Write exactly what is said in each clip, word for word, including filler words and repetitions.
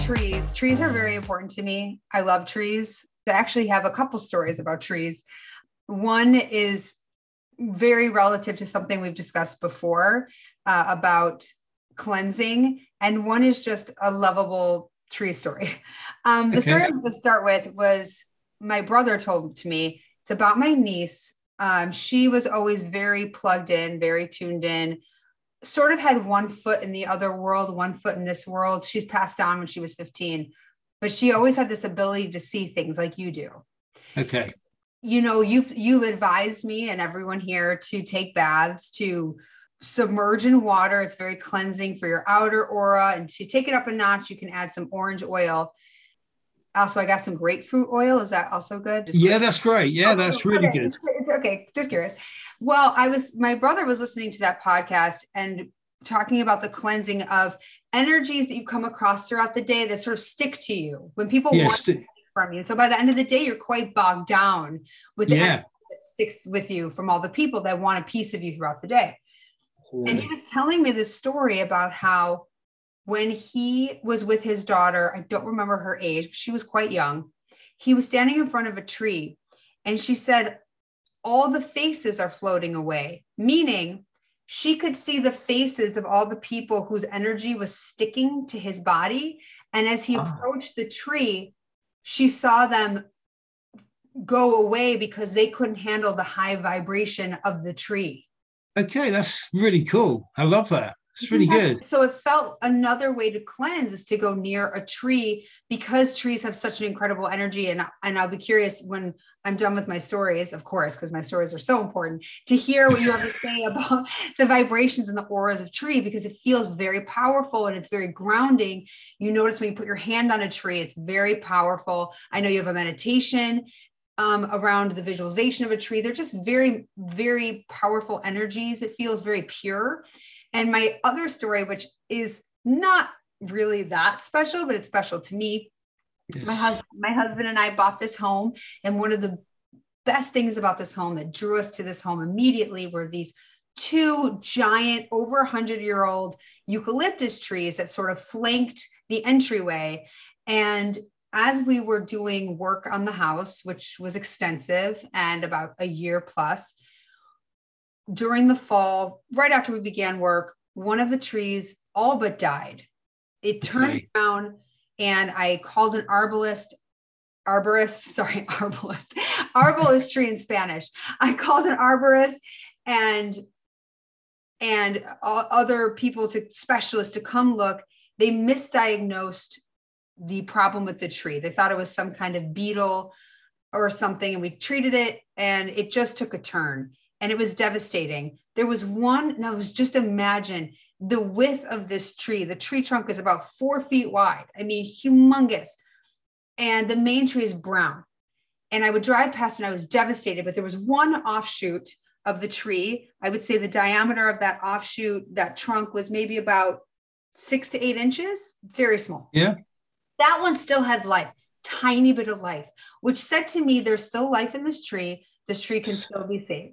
trees. Trees are very important to me. I love trees. I actually have a couple stories about trees. One is very relative to something we've discussed before uh, about cleansing. And one is just a lovable tree story. Um, the Okay. story I'm going to start with was my brother told to me. It's about my niece. Um, she was always very plugged in, very tuned in, sort of had one foot in the other world, one foot in this world. She's passed on when she was fifteen, but she always had this ability to see things like you do. Okay. You know, you've you've advised me and everyone here to take baths, to submerge in water. It's very cleansing for your outer aura. And to take it up a notch, you can add some orange oil. Also, I got some grapefruit oil. Is that also good? Just Yeah, that's great. Yeah, okay, that's really okay, good. just, okay, just curious. Well, I was, my brother was listening to that podcast and talking about the cleansing of energies that you come across throughout the day that sort of stick to you when people want Yes. something from you. So by the end of the day, you're quite bogged down with the Yeah. energy that sticks with you from all the people that want a piece of you throughout the day. And he was telling me this story about how when he was with his daughter, I don't remember her age, but she was quite young. He was standing in front of a tree and she said, all the faces are floating away, meaning she could see the faces of all the people whose energy was sticking to his body. And as he Ah, approached the tree, she saw them go away because they couldn't handle the high vibration of the tree. okay, that's really cool. I love that. It's really Isn't that- good. So it felt another way to cleanse is to go near a tree because trees have such an incredible energy. And, and I'll be curious when I'm done with my stories, of course, because my stories are so important, to hear what you have to say about the vibrations and the auras of tree, because it feels very powerful and it's very grounding. You notice when you put your hand on a tree, it's very powerful. I know you have a meditation um, around the visualization of a tree. They're just very, very powerful energies. It feels very pure. And my other story, which is not really that special, but it's special to me. Yes. My husband, my husband and I bought this home. And one of the best things about this home that drew us to this home immediately were these two giant, over a hundred year old eucalyptus trees that sort of flanked the entryway. And as we were doing work on the house, which was extensive and about a year plus, during the fall, right after we began work, one of the trees all but died. It turned Okay. down and I called an arborist, arborist, sorry, arborist, arborist tree in Spanish. I called an arborist and, and other people to specialists to come look. They misdiagnosed the problem with the tree. They thought it was some kind of beetle or something. And we treated it and it just took a turn. And it was devastating. There was one, now was just imagine the width of this tree. The tree trunk is about four feet wide. I mean, humongous. And the main tree is brown. And I would drive past and I was devastated, but there was one offshoot of the tree. I would say the diameter of that offshoot, that trunk was maybe about six to eight inches, very small. Yeah. That one still has life, tiny bit of life, which said to me, there's still life in this tree. This tree can still be saved.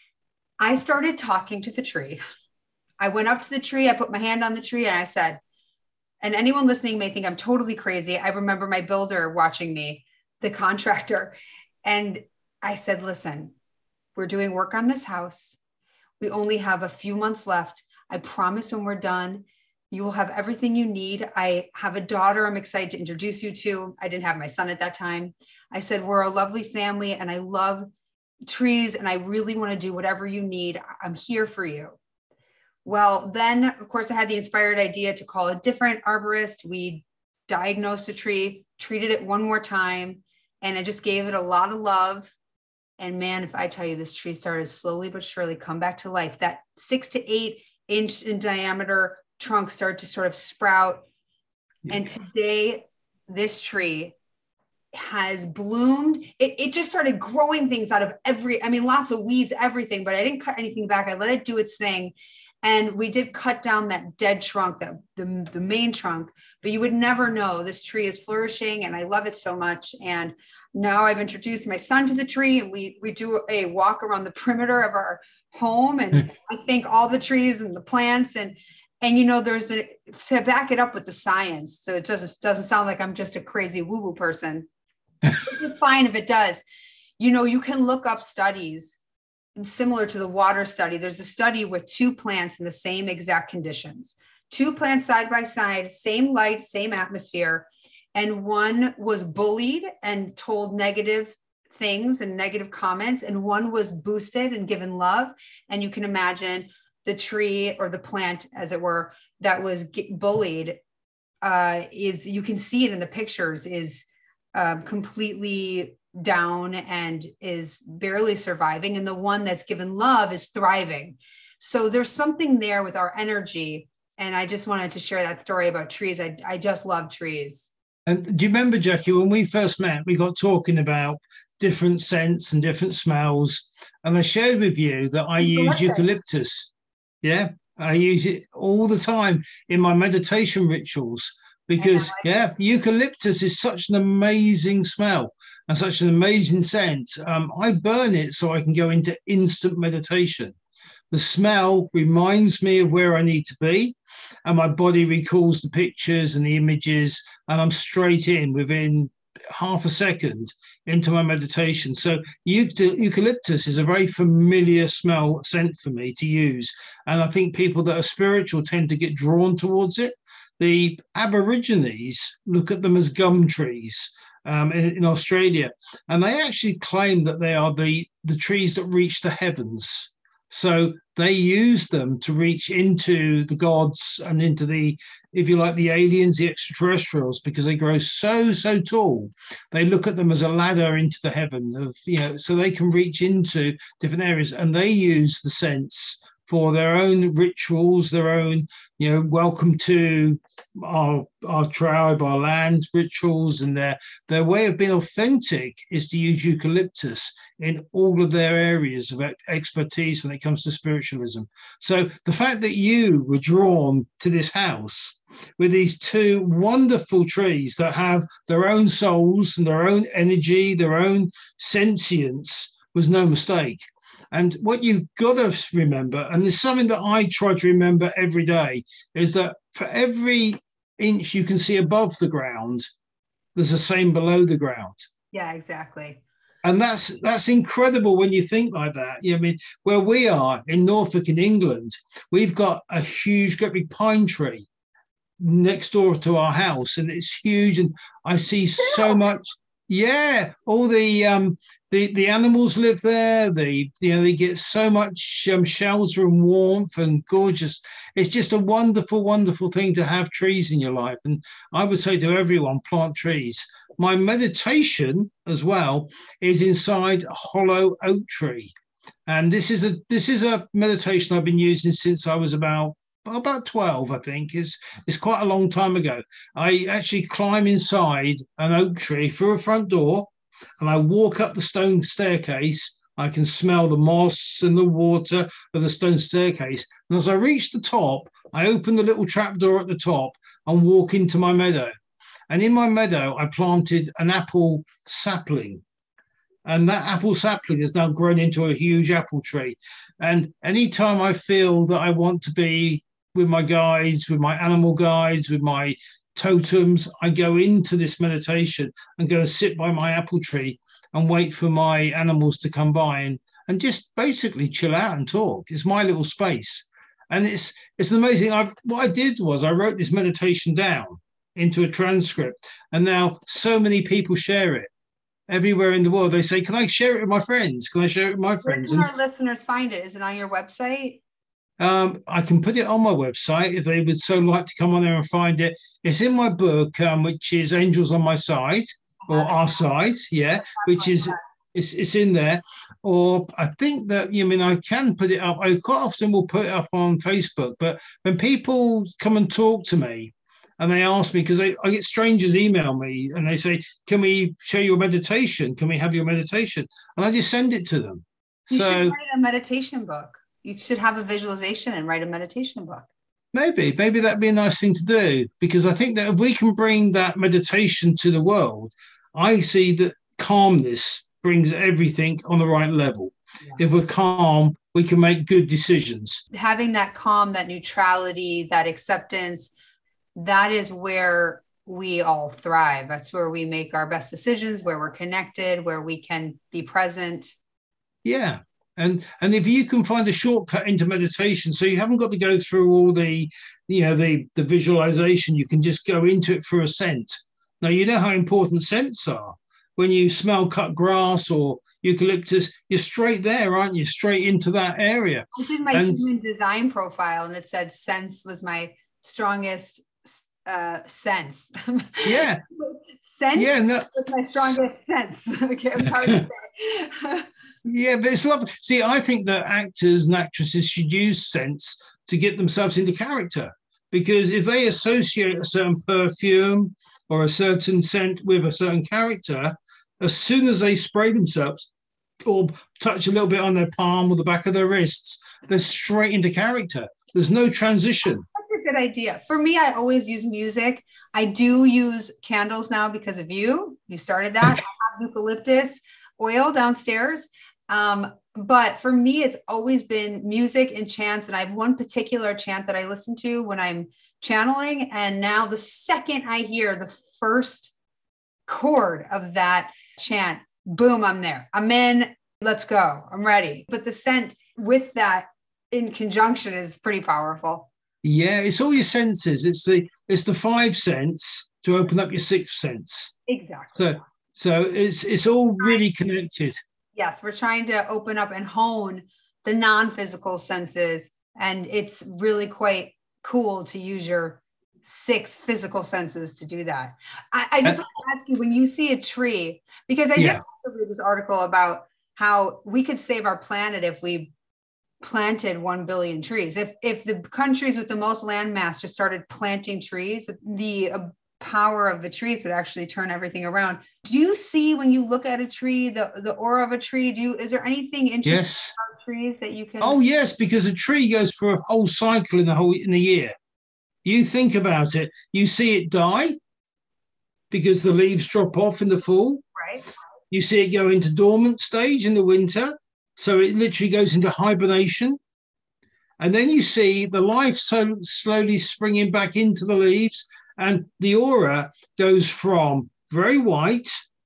I started talking to the tree. I went up to the tree. I put my hand on the tree and I said, and anyone listening may think I'm totally crazy. I remember my builder watching me, the contractor. And I said, listen, we're doing work on this house. We only have a few months left. I promise when we're done, you will have everything you need. I have a daughter I'm excited to introduce you to. I didn't have my son at that time. I said, we're a lovely family and I love trees and I really want to do whatever you need. I'm here for you. Well, then of course I had the inspired idea to call a different arborist. We diagnosed the tree, treated it one more time, and I just gave it a lot of love. And man, if I tell you, this tree started slowly but surely come back to life. That six to eight inch in diameter trunk started to sort of sprout. Yeah. And today this tree has bloomed. It, it just started growing things out of every, I mean, lots of weeds, everything, but I didn't cut anything back. I let it do its thing. And we did cut down that dead trunk, that the, the main trunk, but you would never know this tree is flourishing and I love it so much. And now I've introduced my son to the tree and we, we do a walk around the perimeter of our home. And I think all the trees and the plants and And, you know, there's a, to back it up with the science. So it doesn't, doesn't sound like I'm just a crazy woo-woo person. It's fine if it does. You know, you can look up studies similar to the water study. There's a study with two plants in the same exact conditions, two plants side by side, same light, same atmosphere. And one was bullied and told negative things and negative comments, and one was boosted and given love. And you can imagine the tree, or the plant as it were, that was bullied uh, is, you can see it in the pictures, is um, completely down and is barely surviving. And the one that's given love is thriving. So there's something there with our energy. And I just wanted to share that story about trees. I, I just love trees. And do you remember, Jackie, when we first met, we got talking about different scents and different smells. And I shared with you that I use eucalyptus. Yeah, I use it all the time in my meditation rituals because, yeah, eucalyptus is such an amazing smell and such an amazing scent. Um, I burn it so I can go into instant meditation. The smell reminds me of where I need to be, and my body recalls the pictures and the images, and I'm straight in within half a second into my meditation. So eucalyptus is a very familiar smell scent for me to use. And I think people that are spiritual tend to get drawn towards it. The Aborigines look at them as gum trees um, in, in Australia, and they actually claim that they are the, the trees that reach the heavens. So they use them to reach into the gods and into the, if you like, the aliens, the extraterrestrials, because they grow so, so tall. They look at them as a ladder into the heavens, of, you know, so they can reach into different areas, and they use the scents for their own rituals, their own, you know, welcome to our our tribe, our land rituals, and their their way of being authentic is to use eucalyptus in all of their areas of expertise when it comes to spiritualism. So the fact that you were drawn to this house with these two wonderful trees that have their own souls and their own energy, their own sentience, was no mistake. And what you've got to remember, and there's something that I try to remember every day, is that for every inch you can see above the ground, there's the same below the ground. Yeah, exactly. And that's that's incredible when you think like that. Yeah, I mean, where we are in Norfolk in England, we've got a huge, great big pine tree next door to our house, and it's huge. And I see so much. Yeah, all the um, the the animals live there. They you know they get so much um, shelter and warmth and gorgeous. It's just a wonderful, wonderful thing to have trees in your life. And I would say to everyone, plant trees. My meditation as well is inside a hollow oak tree, and this is a this is a meditation I've been using since I was about. about twelve, I think. It's, it's quite a long time ago. I actually climb inside an oak tree through a front door, and I walk up the stone staircase. I can smell the moss and the water of the stone staircase. And as I reach the top, I open the little trap door at the top and walk into my meadow. And in my meadow, I planted an apple sapling. And that apple sapling has now grown into a huge apple tree. And anytime I feel that I want to be with my guides, with my animal guides, with my totems, I go into this meditation and go and sit by my apple tree and wait for my animals to come by and, and just basically chill out and talk. It's my little space. And it's it's amazing. I've what I did was I wrote this meditation down into a transcript, and now so many people share it. Everywhere in the world, they say, can I share it with my friends? Can I share it with my friends? Where can our listeners find it? Is it on your website? Um, I can put it on my website if they would so like to come on there and find it. It's in my book, um, which is Angels on My Side, or Our Side, yeah, which is it's, it's in there. Or I think that, you mean, I can put it up. I quite often will put it up on Facebook, but when people come and talk to me, and they ask me, because I, I get strangers email me and they say, can we share your meditation? Can we have your meditation? And I just send it to them. You so should write a meditation book. You should have a visualization and write a meditation book. Maybe, maybe that'd be a nice thing to do, because I think that if we can bring that meditation to the world, I see that calmness brings everything on the right level. Yeah. If we're calm, we can make good decisions. Having that calm, that neutrality, that acceptance, that is where we all thrive. That's where we make our best decisions, where we're connected, where we can be present. Yeah. And and if you can find a shortcut into meditation, so you haven't got to go through all the, you know, the, the visualization, you can just go into it through a scent. Now, you know how important scents are. When you smell cut grass or eucalyptus, you're straight there, aren't you? Straight into that area. I did my and, human design profile and it said sense was my strongest uh, sense. Yeah. Sense yeah, that, was my strongest sense. Okay, it was hard to say. Yeah, but it's lovely. See, I think that actors and actresses should use scents to get themselves into character, because if they associate a certain perfume or a certain scent with a certain character, as soon as they spray themselves or touch a little bit on their palm or the back of their wrists, they're straight into character. There's no transition. That's a good idea. For me, I always use music. I do use candles now because of you. You started that. I have eucalyptus oil downstairs. Um, but for me, it's always been music and chants. And I have one particular chant that I listen to when I'm channeling. And now the second I hear the first chord of that chant, boom, I'm there. I'm in. Let's go. I'm ready. But the scent with that in conjunction is pretty powerful. Yeah, it's all your senses. It's the it's the five sense to open up your sixth sense. Exactly. So so it's it's all really connected. Yes, we're trying to open up and hone the non-physical senses. And it's really quite cool to use your six physical senses to do that. I, I just uh, want to ask you, when you see a tree, because I did yeah. also read this article about how we could save our planet if we planted one billion trees. If if the countries with the most land mass just started planting trees, the uh, power of the trees would actually turn everything around. Do you see, when you look at a tree, the, the aura of a tree? Do you, is there anything interesting yes. about trees that you can? Oh, yes, because a tree goes through a whole cycle in the whole in a year. You think about it, you see it die because the leaves drop off in the fall. Right. You see it go into dormant stage in the winter. So it literally goes into hibernation. And then you see the life so slowly springing back into the leaves. And the aura goes from very white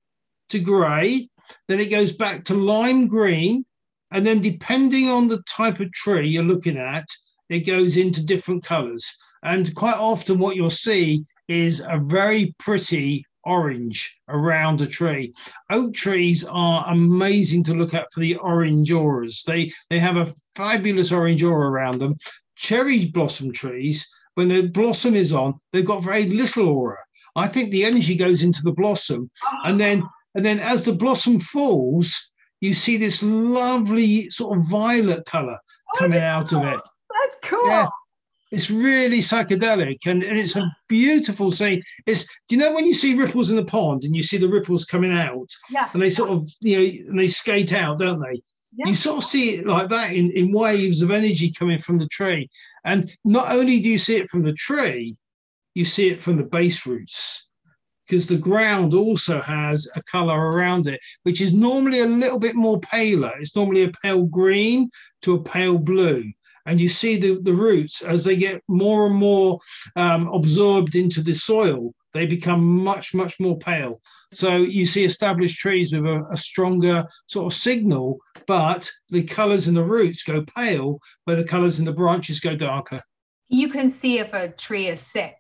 to grey. Then it goes back to lime green. And then depending on the type of tree you're looking at, it goes into different colours. And quite often what you'll see is a very pretty orange around a tree. Oak trees are amazing to look at for the orange auras. They, they have a fabulous orange aura around them. Cherry blossom trees, when the blossom is on, they've got very little aura. I think the energy goes into the blossom. And then, and then as the blossom falls, you see this lovely sort of violet colour coming oh, out of it. That's cool. Yeah. It's really psychedelic, and, and it's a beautiful scene. It's, do you know when you see ripples in the pond and you see the ripples coming out, yeah, and they sort of, you know, and they skate out, don't they? Yeah. You sort of see it like that in, in waves of energy coming from the tree. And not only do you see it from the tree, you see it from the base roots, because the ground also has a color around it, which is normally a little bit more paler. It's normally a pale green to a pale blue. And you see the, the roots, as they get more and more um, absorbed into the soil, they become much, much more pale. So you see established trees with a, a stronger sort of signal, but the colours in the roots go pale, where the colours in the branches go darker. You can see if a tree is sick.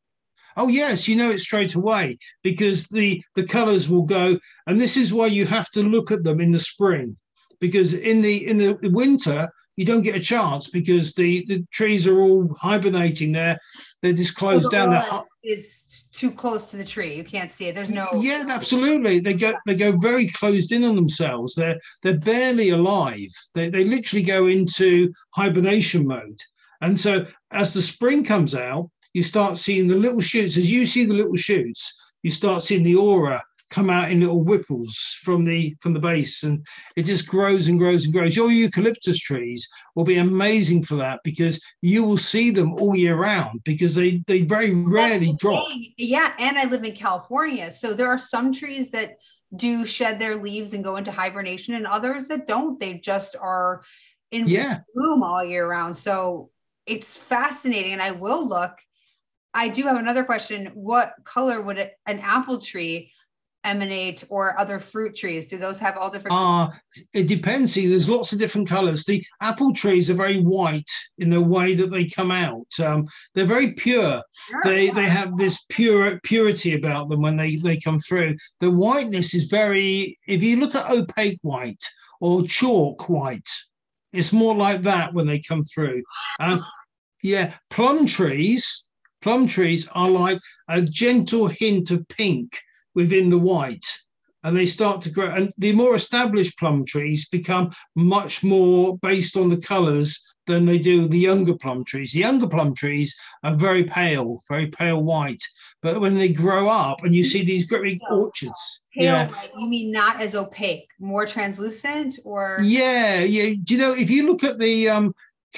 Oh, yes, you know it straight away, because the, the colours will go, and this is why you have to look at them in the spring, because in the in the winter, you don't get a chance because the, the trees are all hibernating there. They're just closed well, the down. aura is too close to the tree. You can't see it. There's no. Yeah, absolutely. They go they go very closed in on themselves. They're they're barely alive. They they literally go into hibernation mode. And so as the spring comes out, you start seeing the little shoots. As you see the little shoots, you start seeing the aura come out in little whipples from the from the base, and it just grows and grows and grows. Your eucalyptus trees will be amazing for that, because you will see them all year round, because they they very rarely drop. Yeah, and I live in California, so there are some trees that do shed their leaves and go into hibernation, and others that don't. They just are in Yeah. bloom all year round. So it's fascinating. And I will look. I do have another question. What color would it, an apple tree emanate, or other fruit trees? Do those have all different? Ah, uh, it depends. See, there's lots of different colors. The apple trees are very white in the way that they come out. Um, they're very pure. Sure, they yeah. they have this pure purity about them when they they come through. The whiteness is very. If you look at opaque white or chalk white, it's more like that when they come through. Um, yeah, plum trees. Plum trees are like a gentle hint of pink within the white, and they start to grow. And the more established plum trees become much more based on the colors than they do the younger plum trees. The younger plum trees are very pale, very pale white. But when they grow up and you see these great big orchards. Pale yeah. white, you mean not as opaque, more translucent, or? Yeah, yeah. Do you know, if you look at the, um,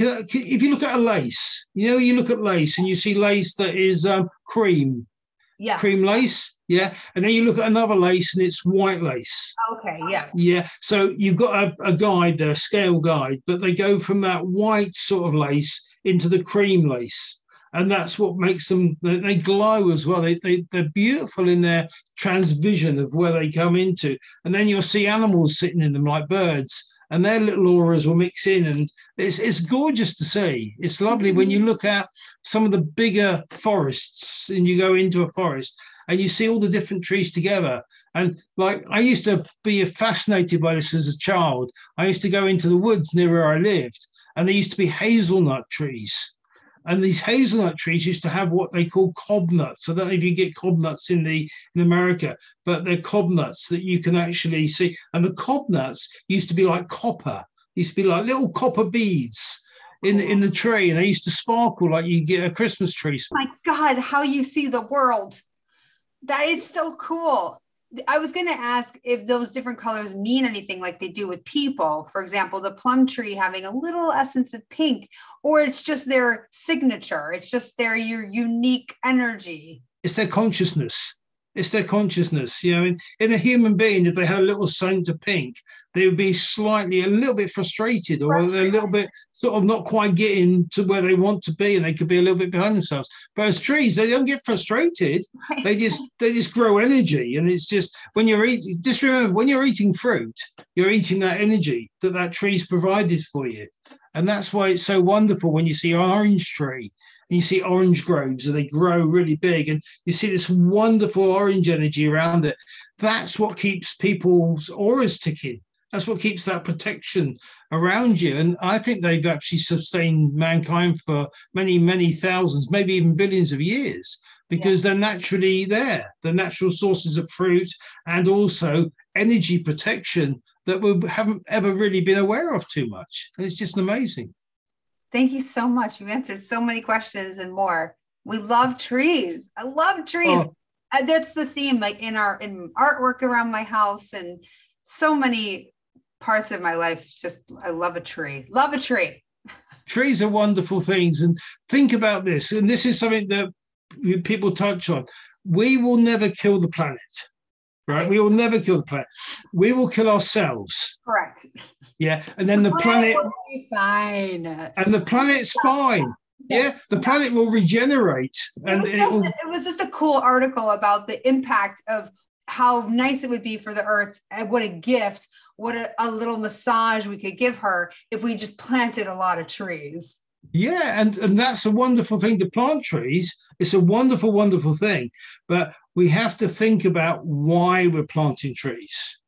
if you look at a lace, you know, you look at lace and you see lace that is um, cream. Yeah. Cream lace, yeah. And then you look at another lace and it's white lace. Okay, yeah. Yeah. So you've got a, a guide there, scale guide, but they go from that white sort of lace into the cream lace. And that's what makes them, they, they glow as well. They, they, they're beautiful in their transvision of where they come into. And then you'll see animals sitting in them like birds, and their little auras will mix in, and it's it's gorgeous to see. It's lovely when you look at some of the bigger forests and you go into a forest and you see all the different trees together. And like, I used to be fascinated by this as a child. I used to go into the woods near where I lived, and there used to be hazelnut trees. And these hazelnut trees used to have what they call cob nuts. I don't know if you get cob nuts in the in America, but they're cob nuts that you can actually see. And the cob nuts used to be like copper. Used to be like little copper beads in the, in the tree, and they used to sparkle like you get a Christmas tree. Oh my God, how you see the world. That is so cool. I was going to ask if those different colors mean anything like they do with people. For example, the plum tree having a little essence of pink, or it's just their signature. It's just their your unique energy. It's their consciousness. It's their consciousness. You know, in, in a human being, if they had a little scent of pink, they would be slightly, a little bit frustrated, or right. a little bit sort of not quite getting to where they want to be, and they could be a little bit behind themselves. But as trees, they don't get frustrated. Right. They just they just grow energy, and it's just when you're eating. Just remember, when you're eating fruit, you're eating that energy that that tree's provided for you, and that's why it's so wonderful when you see an orange tree. And you see orange groves, and they grow really big, and you see this wonderful orange energy around it. That's what keeps people's auras ticking. That's what keeps that protection around you. And I think they've actually sustained mankind for many, many thousands, maybe even billions of years, because yeah. they're naturally there. They're natural sources of fruit, and also energy protection that we haven't ever really been aware of too much. And it's just amazing. Thank you so much. You answered so many questions and more. We love trees. I love trees. Oh. Uh, that's the theme, like in our in artwork around my house and so many parts of my life. Just, I love a tree. Love a tree. Trees are wonderful things. And think about this. And this is something that people touch on. We will never kill the planet. Right? We will never kill the planet. We will kill ourselves. Correct. Yeah. And then the, the planet, planet will be fine. And the planet's fine. Yeah. The planet will regenerate. And it was, it, just, will... it was just a cool article about the impact of how nice it would be for the earth. And what a gift, what a, a little massage we could give her if we just planted a lot of trees. Yeah, and, and that's a wonderful thing to plant trees. It's a wonderful, wonderful thing. But we have to think about why we're planting trees.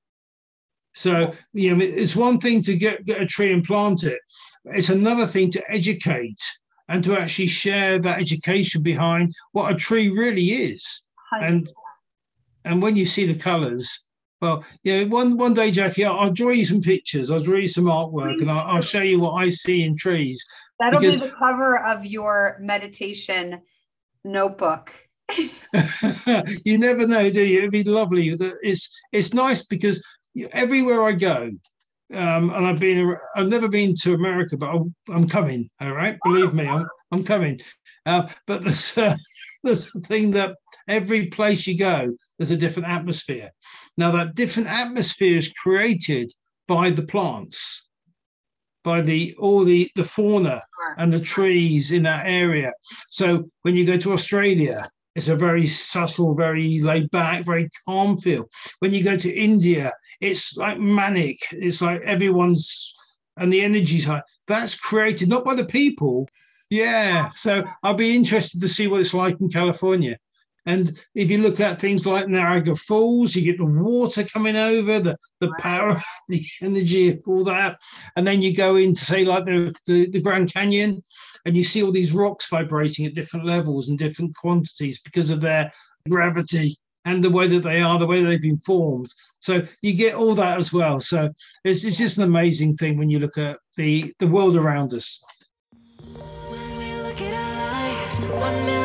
So, you know, it's one thing to get, get a tree and plant it. It's another thing to educate and to actually share that education behind what a tree really is. And and when you see the colours, well, yeah, one one day, Jackie, I'll, I'll draw you some pictures. I'll draw you some artwork, Please. and I'll, I'll show you what I see in trees. That'll because... be the cover of your meditation notebook. You never know, do you? It'd be lovely. It's it's nice because everywhere I go, um, and I've been, I've never been to America, but I'm, I'm coming. All right, believe me, I'm I'm coming. Uh, but there's uh, there's a thing that every place you go, there's a different atmosphere. Now, that different atmosphere is created by the plants, by the all the, the fauna and the trees in that area. So when you go to Australia, it's a very subtle, very laid back, very calm feel. When you go to India, it's like manic. It's like everyone's, and the energy's high. That's created not by the people. Yeah. So I'll be interested to see what it's like in California. And if you look at things like Niagara Falls, you get the water coming over, the, the power, the energy of all that. And then you go into, say, like the, the, the Grand Canyon, and you see all these rocks vibrating at different levels and different quantities because of their gravity and the way that they are, the way they've been formed. So you get all that as well. So it's, it's just an amazing thing when you look at the, the world around us. When we look at our lives, one minute